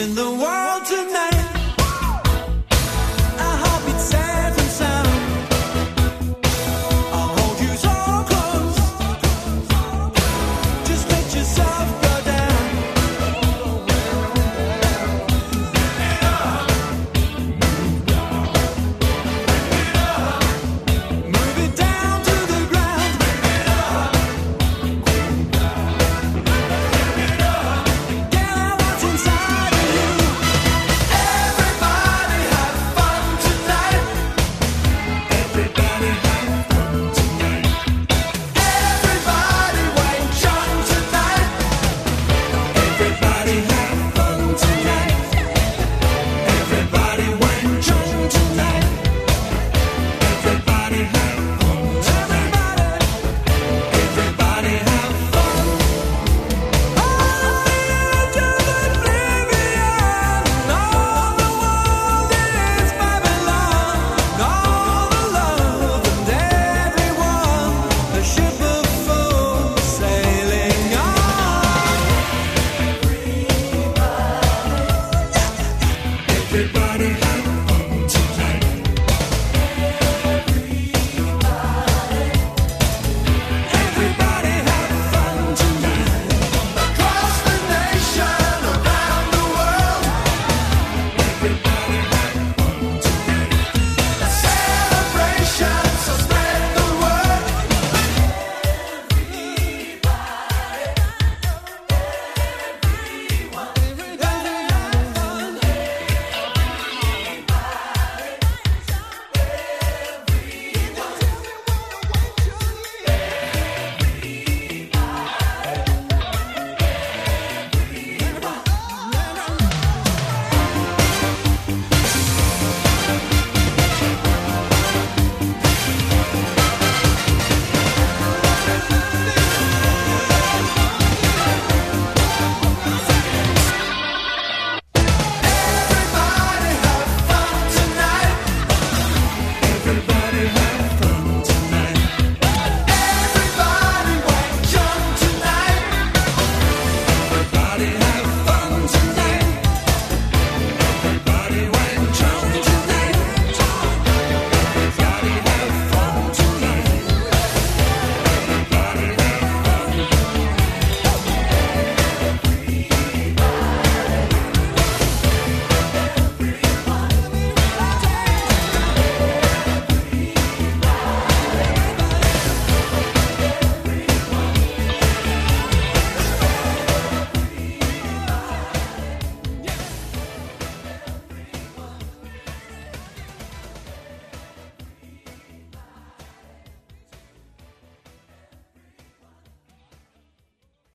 in the world tonight. I hope it's safe and sound. I'll hold you so close. Just let yourself go down. Move it down to the ground. Get out what's inside of you. Everybody have fun tonight. Everybody have fun tonight. Everybody Wayne Chung tonight. Everybody have fun tonight. Everybody Wayne Chung tonight. Everybody have fun tonight. Everybody have fun. All the edge of oblivion. All the world is Babylon. All the love and everyone. A ship of fools sailing on. Everybody have